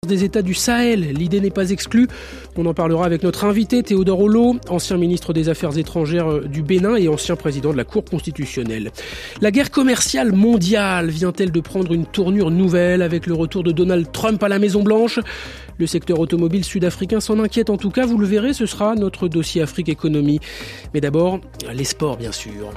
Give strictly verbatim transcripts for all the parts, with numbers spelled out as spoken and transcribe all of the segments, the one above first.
des États du Sahel. L'idée n'est pas exclue. On en parlera avec notre invité Théodore Olo, ancien ministre des Affaires étrangères du Bénin et ancien président de la Cour constitutionnelle. La guerre commerciale mondiale vient-elle de prendre une tournure nouvelle avec le retour de Donald Trump à la Maison-Blanche ? Le secteur automobile sud-africain s'en inquiète en tout cas, vous le verrez, ce sera notre dossier Afrique Économie. Mais d'abord, les sports bien sûr.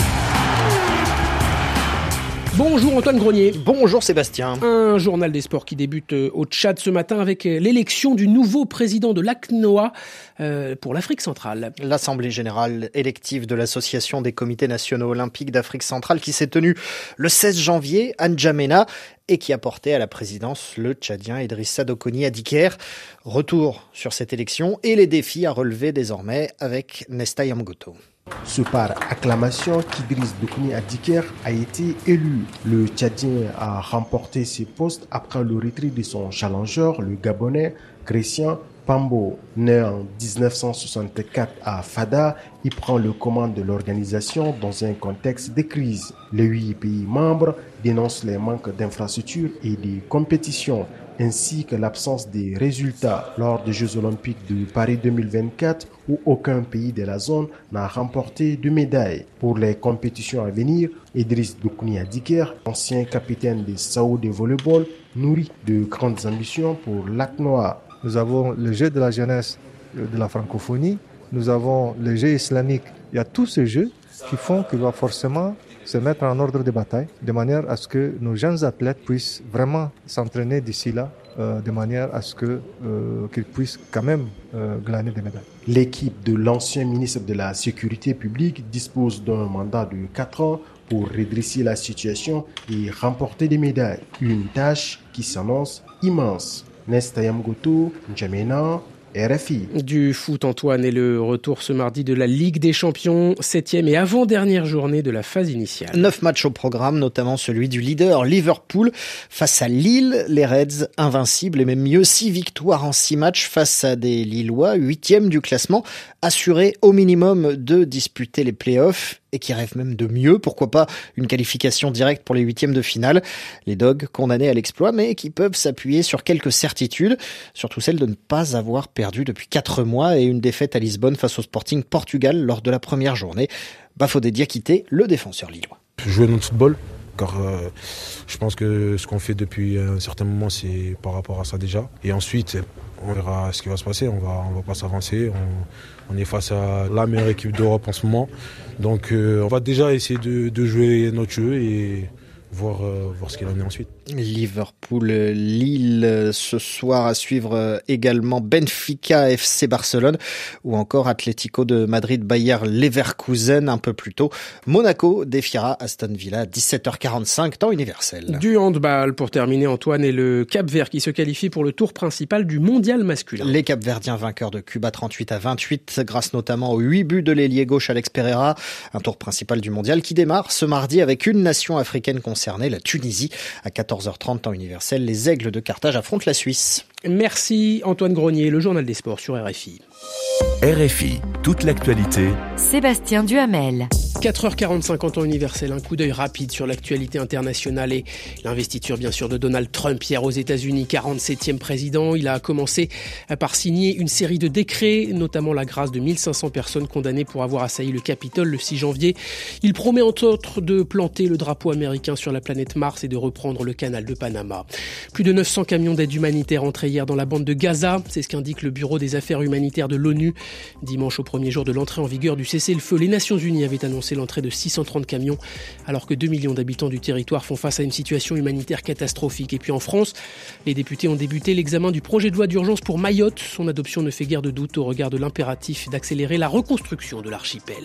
Bonjour Antoine Grenier. Bonjour Sébastien. Un journal des sports qui débute au Tchad ce matin avec l'élection du nouveau président de l'A C N O A euh, pour l'Afrique centrale. L'Assemblée générale élective de l'Association des comités nationaux olympiques d'Afrique centrale qui s'est tenue le seize janvier à N'Djamena et qui a porté à la présidence le Tchadien Idrissa Dokoni Adiker. Retour sur cette élection et les défis à relever désormais avec Nesta Yamgoto. C'est par acclamation qu'Idriss Dokoni Adiker a été élu. Le Tchadien a remporté ses postes après le retrait de son challenger, le Gabonais Christian Pambo. Né en dix-neuf cent soixante-quatre à Fada, il prend le commande de l'organisation dans un contexte de crise. Les huit pays membres dénoncent les manques d'infrastructures et de compétition, ainsi que l'absence des résultats lors des Jeux Olympiques de Paris deux mille vingt-quatre où aucun pays de la zone n'a remporté de médaille. Pour les compétitions à venir, Idriss Dokoni Adiker, ancien capitaine des Sao de volleyball, nourrit de grandes ambitions pour l'A C N O A. Nous avons le jeu de la jeunesse de la francophonie, nous avons le jeu islamique. Il y a tous ces jeux qui font qu'il va forcément se mettre en ordre de bataille, de manière à ce que nos jeunes athlètes puissent vraiment s'entraîner d'ici là, euh, de manière à ce que, euh, qu'ils puissent quand même euh, glaner des médailles. L'équipe de l'ancien ministre de la Sécurité publique dispose d'un mandat de quatre ans pour redresser la situation et remporter des médailles. Une tâche qui s'annonce immense. Nesta Yamgoto, N'Djamena, R F I. Du foot, Antoine, et le retour ce mardi de la Ligue des Champions, septième et avant-dernière journée de la phase initiale. Neuf matchs au programme, notamment celui du leader Liverpool face à Lille. Les Reds, invincibles et même mieux, six victoires en six matchs face à des Lillois, huitième du classement, assurés au minimum de disputer les playoffs et qui rêvent même de mieux, pourquoi pas une qualification directe pour les huitièmes de finale. Les Dogs condamnés à l'exploit, mais qui peuvent s'appuyer sur quelques certitudes, surtout celle de ne pas avoir perdu depuis quatre mois et une défaite à Lisbonne face au Sporting Portugal lors de la première journée. Bafodé Diakité, le défenseur lillois. Jouer notre football, car euh, je pense que ce qu'on fait depuis un certain moment, c'est par rapport à ça déjà. Et ensuite, on verra ce qui va se passer, on va, on va pas s'avancer. On, on est face à la meilleure équipe d'Europe en ce moment. Donc euh, on va déjà essayer de, de jouer notre jeu et voir, euh, voir ce qu'il en est ensuite. Liverpool, Lille, ce soir à suivre également Benfica F C Barcelone ou encore Atlético de Madrid Bayer Leverkusen un peu plus tôt. Monaco défiera Aston Villa à dix-sept heures quarante-cinq, temps universel. Du handball pour terminer, Antoine, et le Cap-Vert qui se qualifie pour le tour principal du mondial masculin. Les Cap-Verdiens vainqueurs de Cuba trente-huit à vingt-huit grâce notamment aux huit buts de l'ailier gauche Alex Pereira. Un tour principal du mondial qui démarre ce mardi avec une nation africaine concernée, la Tunisie, à quatorze heures trente temps universel. Les Aigles de Carthage affrontent la Suisse. Merci Antoine Grenier, le journal des sports sur R F I. R F I, toute l'actualité. Sébastien Duhamel. quatre heures quarante-cinq en temps universel, un coup d'œil rapide sur l'actualité internationale et l'investiture bien sûr de Donald Trump hier aux États-Unis, quarante-septième président. Il a commencé par signer une série de décrets, notamment la grâce de mille cinq cents personnes condamnées pour avoir assailli le Capitole le six janvier. Il promet entre autres de planter le drapeau américain sur la planète Mars et de reprendre le canal de Panama. Plus de neuf cents camions d'aide humanitaire entrés hier dans la bande de Gaza, c'est ce qu'indique le Bureau des affaires humanitaires de l'ONU. Dimanche, au premier jour de l'entrée en vigueur du cessez-le-feu, les Nations Unies avaient annoncé l'entrée de six cent trente camions, alors que deux millions d'habitants du territoire font face à une situation humanitaire catastrophique. Et puis en France, les députés ont débuté l'examen du projet de loi d'urgence pour Mayotte. Son adoption ne fait guère de doute au regard de l'impératif d'accélérer la reconstruction de l'archipel.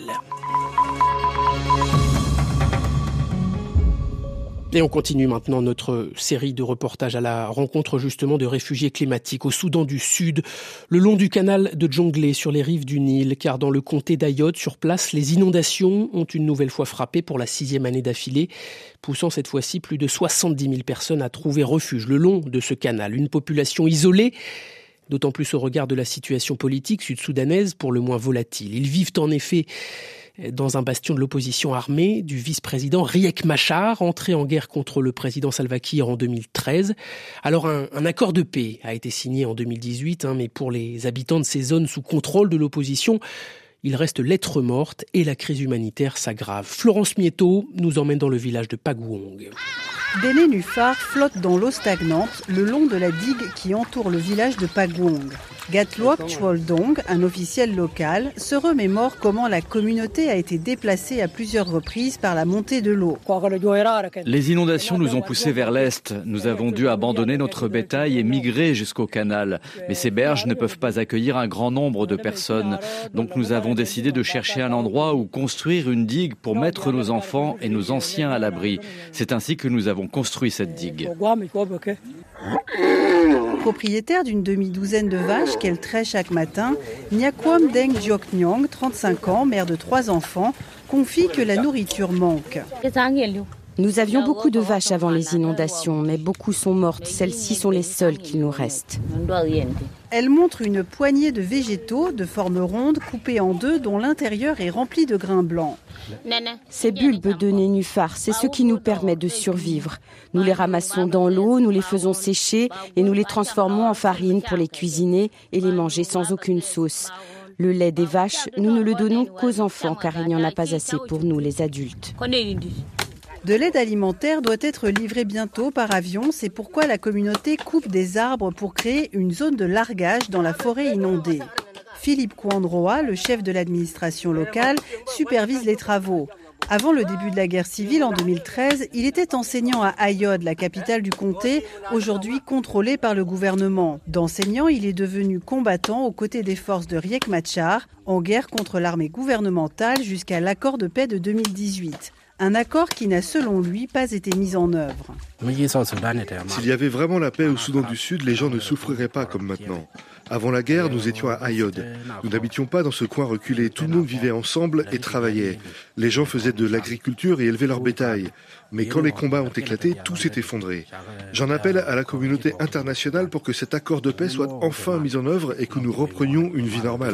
Et on continue maintenant notre série de reportages à la rencontre justement de réfugiés climatiques au Soudan du Sud, le long du canal de Djonglé sur les rives du Nil, car dans le comté d'Ayotte, sur place, les inondations ont une nouvelle fois frappé pour la sixième année d'affilée, poussant cette fois-ci plus de soixante-dix mille personnes à trouver refuge le long de ce canal. Une population isolée, d'autant plus au regard de la situation politique sud-soudanaise pour le moins volatile. Ils vivent en effet dans un bastion de l'opposition armée du vice-président Riek Machar, entré en guerre contre le président Salva Kiir en deux mille treize. Alors un, un accord de paix a été signé en deux mille dix-huit, hein, mais pour les habitants de ces zones sous contrôle de l'opposition, il reste lettre morte et la crise humanitaire s'aggrave. Florence Mietto nous emmène dans le village de Pagouong. Des nénuphars flottent dans l'eau stagnante le long de la digue qui entoure le village de Pagouong. Gatluok Chwoldong, un officiel local, se remémore comment la communauté a été déplacée à plusieurs reprises par la montée de l'eau. Les inondations nous ont poussés vers l'est. Nous avons dû abandonner notre bétail et migrer jusqu'au canal. Mais ces berges ne peuvent pas accueillir un grand nombre de personnes. Donc nous avons décidé de chercher un endroit où construire une digue pour mettre nos enfants et nos anciens à l'abri. C'est ainsi que nous avons construit cette digue. Propriétaire d'une demi-douzaine de vaches qu'elle traite chaque matin, Nyakwam Deng Dioknyang, trente-cinq ans, mère de trois enfants, confie que la nourriture manque. Nous avions beaucoup de vaches avant les inondations, mais beaucoup sont mortes. Celles-ci sont les seules qu'il nous reste. Elle montre une poignée de végétaux de forme ronde coupés en deux dont l'intérieur est rempli de grains blancs. Ces bulbes de nénuphars, c'est ce qui nous permet de survivre. Nous les ramassons dans l'eau, nous les faisons sécher et nous les transformons en farine pour les cuisiner et les manger sans aucune sauce. Le lait des vaches, nous ne le donnons qu'aux enfants car il n'y en a pas assez pour nous les adultes. De l'aide alimentaire doit être livrée bientôt par avion. C'est pourquoi la communauté coupe des arbres pour créer une zone de largage dans la forêt inondée. Philippe Kouandroa, le chef de l'administration locale, supervise les travaux. Avant le début de la guerre civile en deux mille treize, il était enseignant à Ayod, la capitale du comté, aujourd'hui contrôlée par le gouvernement. D'enseignant, il est devenu combattant aux côtés des forces de Riek Machar, en guerre contre l'armée gouvernementale jusqu'à l'accord de paix de deux mille dix-huit. Un accord qui n'a, selon lui, pas été mis en œuvre. S'il y avait vraiment la paix au Soudan du Sud, les gens ne souffriraient pas comme maintenant. Avant la guerre, nous étions à Ayod. Nous n'habitions pas dans ce coin reculé. Tout le monde vivait ensemble et travaillait. Les gens faisaient de l'agriculture et élevaient leur bétail. Mais quand les combats ont éclaté, tout s'est effondré. J'en appelle à la communauté internationale pour que cet accord de paix soit enfin mis en œuvre et que nous reprenions une vie normale.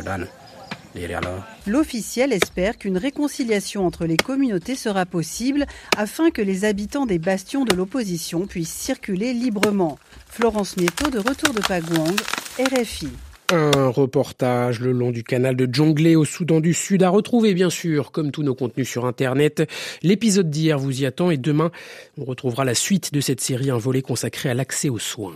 L'officiel espère qu'une réconciliation entre les communautés sera possible afin que les habitants des bastions de l'opposition puissent circuler librement. Florence Mietto, de retour de Pagouong, R F I. Un reportage le long du canal de Jonglei au Soudan du Sud à retrouver bien sûr, comme tous nos contenus sur Internet. L'épisode d'hier vous y attend et demain, on retrouvera la suite de cette série, un volet consacré à l'accès aux soins.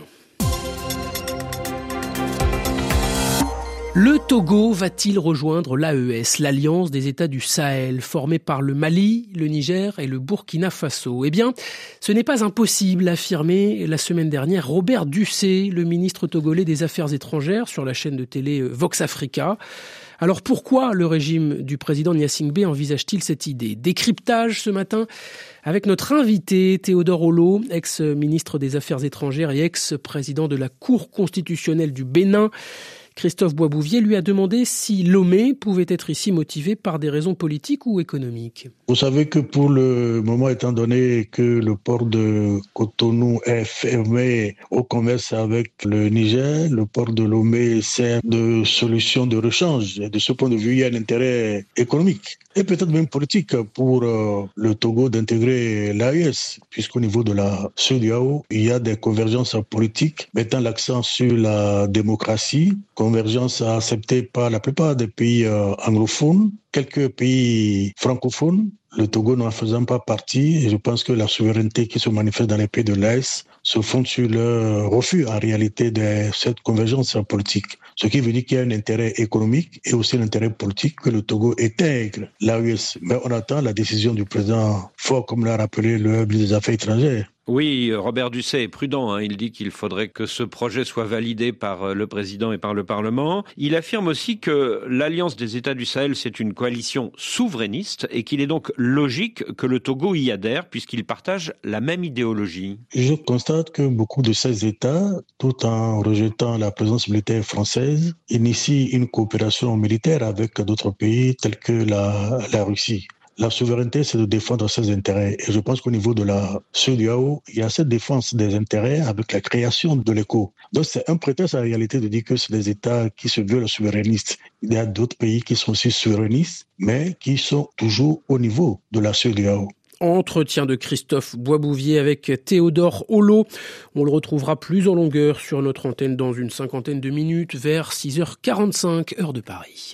Le Togo va-t-il rejoindre l'A E S, l'Alliance des États du Sahel, formée par le Mali, le Niger et le Burkina Faso? Eh bien, ce n'est pas impossible, a affirmé la semaine dernière Robert Dussé, le ministre togolais des Affaires étrangères, sur la chaîne de télé Vox Africa. Alors pourquoi le régime du président Gnassingbé envisage-t-il cette idée? Décryptage ce matin avec notre invité Théodore Olo, ex-ministre des Affaires étrangères et ex-président de la Cour constitutionnelle du Bénin. Christophe Boisbouvier lui a demandé si Lomé pouvait être ici motivé par des raisons politiques ou économiques. Vous savez que pour le moment, étant donné que le port de Cotonou est fermé au commerce avec le Niger, le port de Lomé sert de solution de rechange. Et de ce point de vue, il y a un intérêt économique et peut-être même politique pour euh, le Togo d'intégrer l'A E S, puisqu'au niveau de la CEDEAO, il y a des convergences politiques mettant l'accent sur la démocratie, convergence acceptée par la plupart des pays euh, anglophones, quelques pays francophones, le Togo n'en faisant pas partie. Et je pense que la souveraineté qui se manifeste dans les pays de l'A E S se fonde sur le refus en réalité de cette convergence politique. Ce qui veut dire qu'il y a un intérêt économique et aussi un intérêt politique que le Togo intègre l'A E S. Mais on attend la décision du président Faure, comme l'a rappelé le ministre des Affaires étrangères. Oui, Robert Dussé est prudent. Hein. Il dit qu'il faudrait que ce projet soit validé par le président et par le Parlement. Il affirme aussi que l'Alliance des États du Sahel, c'est une coalition souverainiste et qu'il est donc logique que le Togo y adhère puisqu'ils partagent la même idéologie. Je constate que beaucoup de ces États, tout en rejetant la présence militaire française, initient une coopération militaire avec d'autres pays tels que la, la Russie. La souveraineté, c'est de défendre ses intérêts. Et je pense qu'au niveau de la C E D E A O, il y a cette défense des intérêts avec la création de l'éco. Donc c'est un prétexte en réalité de dire que c'est des États qui se veulent souverainistes. Il y a d'autres pays qui sont aussi souverainistes, mais qui sont toujours au niveau de la C E D E A O. Entretien de Christophe Boisbouvier avec Théodore Hollo. On le retrouvera plus en longueur sur notre antenne dans une cinquantaine de minutes vers six heures quarante-cinq, heure de Paris.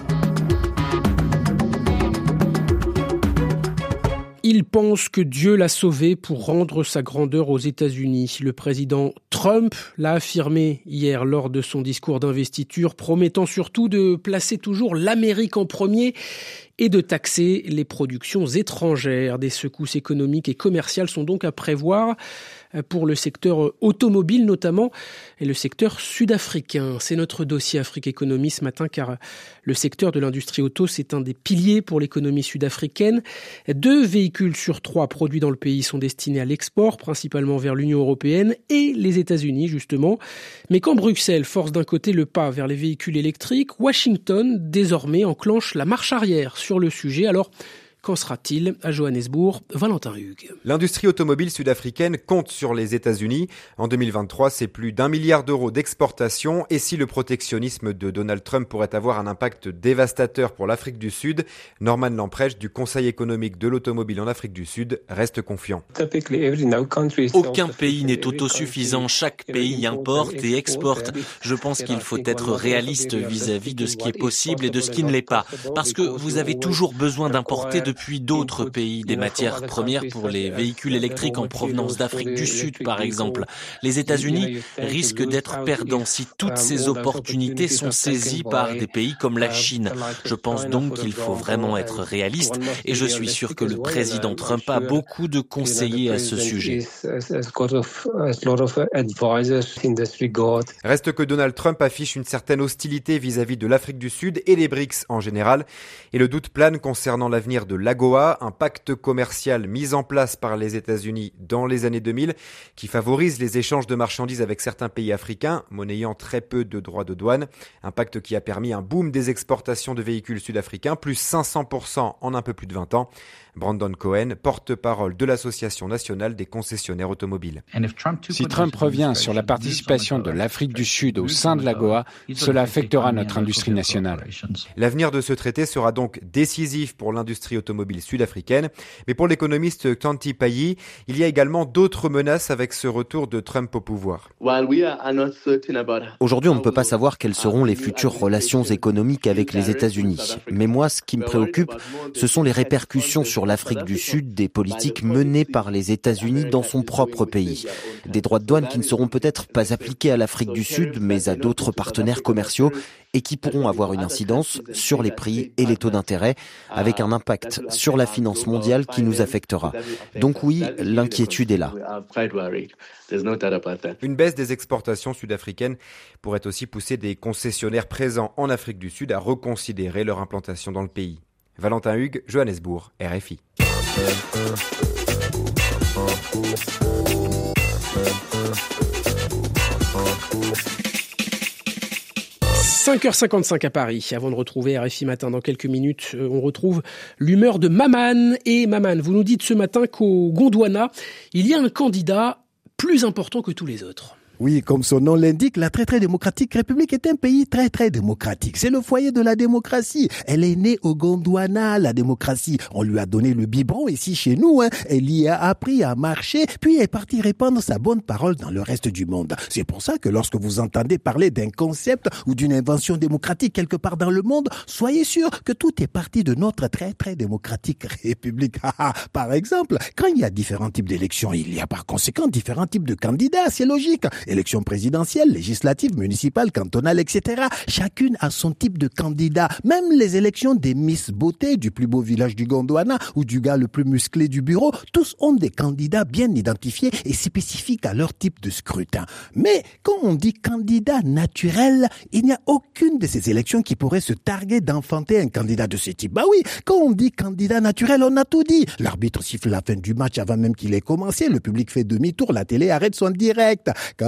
Il pense que Dieu l'a sauvé pour rendre sa grandeur aux États-Unis. Le président Trump l'a affirmé hier lors de son discours d'investiture, promettant surtout de placer toujours l'Amérique en premier et de taxer les productions étrangères. Des secousses économiques et commerciales sont donc à prévoir pour le secteur automobile notamment et le secteur sud-africain. C'est notre dossier Afrique Économie ce matin car le secteur de l'industrie auto, c'est un des piliers pour l'économie sud-africaine. Deux véhicules sur trois produits dans le pays sont destinés à l'export, principalement vers l'Union européenne et les États-Unis justement. Mais quand Bruxelles force d'un côté le pas vers les véhicules électriques, Washington désormais enclenche la marche arrière sur le sujet. Alors, qu'en sera-t-il à Johannesburg? Valentin Hugues. L'industrie automobile sud-africaine compte sur les États-Unis. En deux mille vingt-trois, c'est plus d'un milliard d'euros d'exportation. Et si le protectionnisme de Donald Trump pourrait avoir un impact dévastateur pour l'Afrique du Sud, Norman Lamprecht du Conseil économique de l'automobile en Afrique du Sud reste confiant. Aucun pays n'est autosuffisant. Chaque pays importe et exporte. Je pense qu'il faut être réaliste vis-à-vis de ce qui est possible et de ce qui ne l'est pas. Parce que vous avez toujours besoin d'importer depuis d'autres pays des matières premières pour les véhicules électriques en provenance d'Afrique du Sud, par exemple. Les États-Unis risquent d'être perdants si toutes ces opportunités sont saisies par des pays comme la Chine. Je pense donc qu'il faut vraiment être réaliste et je suis sûr que le président Trump a beaucoup de conseillers à ce sujet. Reste que Donald Trump affiche une certaine hostilité vis-à-vis de l'Afrique du Sud et les BRICS en général. Et le doute plane concernant l'avenir de l'AGOA, un pacte commercial mis en place par les États-Unis dans les années deux mille qui favorise les échanges de marchandises avec certains pays africains, monnayant très peu de droits de douane. Un pacte qui a permis un boom des exportations de véhicules sud-africains, plus cinq cents pour cent en un peu plus de vingt ans. Brandon Cohen, porte-parole de l'Association nationale des concessionnaires automobiles. Si Trump revient sur la participation de l'Afrique du Sud au sein de l'AGOA, cela affectera notre industrie nationale. L'avenir de ce traité sera donc décisif pour l'industrie automobile sud-africaine. Mais pour l'économiste Tanti Payi, il y a également d'autres menaces avec ce retour de Trump au pouvoir. Aujourd'hui, on ne peut pas savoir quelles seront les futures relations économiques avec les États-Unis. Mais moi, ce qui me préoccupe, ce sont les répercussions sur l'Afrique du Sud des politiques menées par les États-Unis dans son propre pays. Des droits de douane qui ne seront peut-être pas appliqués à l'Afrique du Sud, mais à d'autres partenaires commerciaux et qui pourront avoir une incidence sur les prix et les taux d'intérêt, avec un impact sur la finance mondiale qui nous affectera. Donc oui, l'inquiétude est là. Une baisse des exportations sud-africaines pourrait aussi pousser des concessionnaires présents en Afrique du Sud à reconsidérer leur implantation dans le pays. Valentin Hugues, Johannesburg, R F I. cinq heures cinquante-cinq à Paris. Avant de retrouver R F I Matin dans quelques minutes, on retrouve l'humeur de Maman. Et Maman, vous nous dites ce matin qu'au Gondwana, il y a un candidat plus important que tous les autres. Oui, comme son nom l'indique, la très très démocratique République est un pays très très démocratique. C'est le foyer de la démocratie. Elle est née au Gondwana, la démocratie. On lui a donné le biberon ici chez nous. Hein. Elle y a appris à marcher, puis est partie répandre sa bonne parole dans le reste du monde. C'est pour ça que lorsque vous entendez parler d'un concept ou d'une invention démocratique quelque part dans le monde, soyez sûr que tout est parti de notre très très démocratique République. Par exemple, quand il y a différents types d'élections, il y a par conséquent différents types de candidats. C'est logique. Élections présidentielles, législatives, municipales, cantonales, et cetera. Chacune a son type de candidat. Même les élections des Miss Beauté, du plus beau village du Gondwana ou du gars le plus musclé du bureau, tous ont des candidats bien identifiés et spécifiques à leur type de scrutin. Mais quand on dit candidat naturel, il n'y a aucune de ces élections qui pourrait se targuer d'enfanter un candidat de ce type. Bah oui, quand on dit candidat naturel, on a tout dit. L'arbitre siffle la fin du match avant même qu'il ait commencé, le public fait demi-tour, la télé arrête son direct. Quand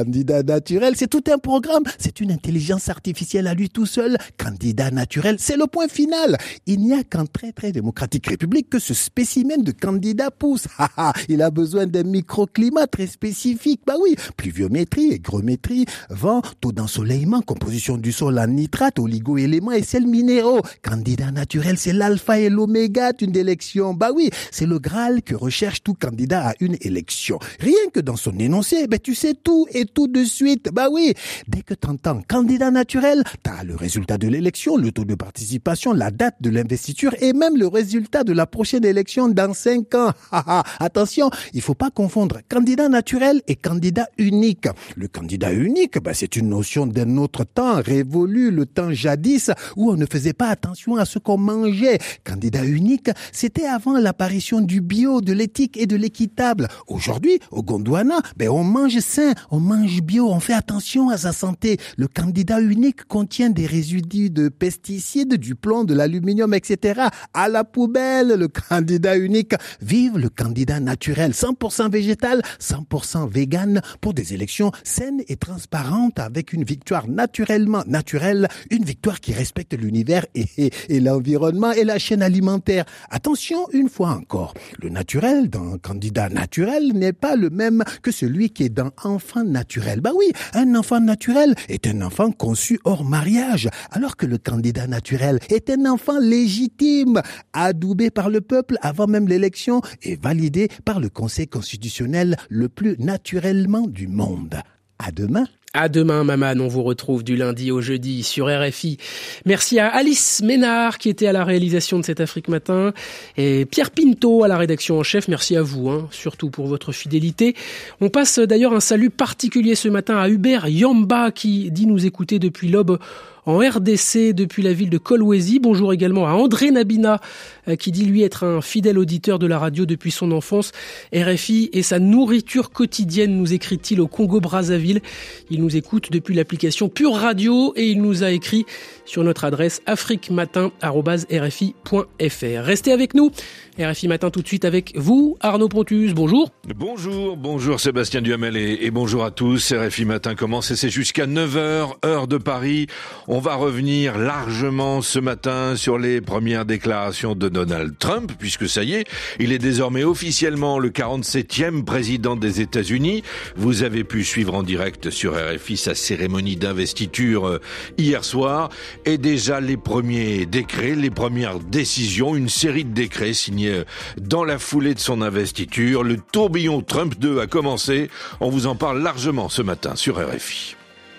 candidat naturel, c'est tout un programme. C'est une intelligence artificielle à lui tout seul. Candidat naturel, c'est le point final. Il n'y a qu'en très très démocratique république que ce spécimen de candidat pousse. Il a besoin d'un microclimat très spécifique. Bah oui, pluviométrie, hygrométrie, vent, taux d'ensoleillement, composition du sol en nitrate, oligo-éléments et sels minéraux. Candidat naturel, c'est l'alpha et l'oméga d'une élection. Bah oui, c'est le Graal que recherche tout candidat à une élection. Rien que dans son énoncé, ben tu sais tout et tout de suite. Bah oui, dès que t'entends candidat naturel, t'as le résultat de l'élection, le taux de participation, la date de l'investiture et même le résultat de la prochaine élection dans cinq ans. Attention, il faut pas confondre candidat naturel et candidat unique. Le candidat unique, ben c'est une notion d'un autre temps révolu, le temps jadis où on ne faisait pas attention à ce qu'on mangeait. Candidat unique, c'était avant l'apparition du bio, de l'éthique et de l'équitable. Aujourd'hui, au Gondwana, ben on mange sain, on mange bio, on fait attention à sa santé. Le candidat unique contient des résidus de pesticides, du plomb, de l'aluminium, et cetera. À la poubelle, le candidat unique. Vive le candidat naturel, cent pour cent végétal, cent pour cent vegan, pour des élections saines et transparentes avec une victoire naturellement naturelle, une victoire qui respecte l'univers et, et, et l'environnement et la chaîne alimentaire. Attention, une fois encore, le naturel dans candidat naturel n'est pas le même que celui qui est dans enfant naturel. Bah oui, un enfant naturel est un enfant conçu hors mariage, alors que le candidat naturel est un enfant légitime, adoubé par le peuple avant même l'élection et validé par le Conseil constitutionnel le plus naturellement du monde. À demain. À demain, Maman. On vous retrouve du lundi au jeudi sur R F I. Merci à Alice Ménard qui était à la réalisation de cet Afrique Matin et Pierre Pinto à la rédaction en chef. Merci à vous, hein, surtout pour votre fidélité. On passe d'ailleurs un salut particulier ce matin à Hubert Yamba qui dit nous écouter depuis l'aube en R D C depuis la ville de Kolwezi. Bonjour également à André Nabina qui dit lui être un fidèle auditeur de la radio depuis son enfance. R F I et sa nourriture quotidienne, nous écrit-il au Congo-Brazzaville. Il nous écoute depuis l'application Pure Radio et il nous a écrit sur notre adresse afriquematin arobase r f i point f r. Restez avec nous. R F I Matin tout de suite avec vous, Arnaud Pontus. Bonjour. Bonjour, bonjour Sébastien Duhamel et, et bonjour à tous. R F I Matin commence et c'est jusqu'à neuf heures, heure de Paris. On va revenir largement ce matin sur les premières déclarations de Donald Trump, puisque ça y est, il est désormais officiellement le quarante-septième président des États-Unis. Vous avez pu suivre en direct sur R F I sa cérémonie d'investiture hier soir. Et déjà les premiers décrets, les premières décisions, une série de décrets signés dans la foulée de son investiture. Le tourbillon Trump deux a commencé. On vous en parle largement ce matin sur R F I.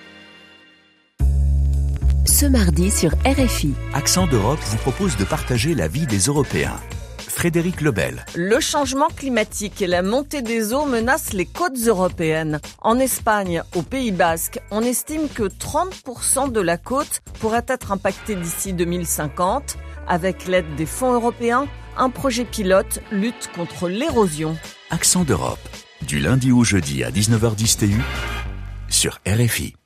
Ce mardi sur R F I. Accent d'Europe vous propose de partager la vie des Européens. Frédéric Lebel. Le changement climatique et la montée des eaux menacent les côtes européennes. En Espagne, au Pays Basque, on estime que trente pour cent de la côte pourrait être impactée d'ici deux mille cinquante. Avec l'aide des fonds européens, un projet pilote lutte contre l'érosion. Accent d'Europe, du lundi au jeudi à dix-neuf heures dix T U sur R F I.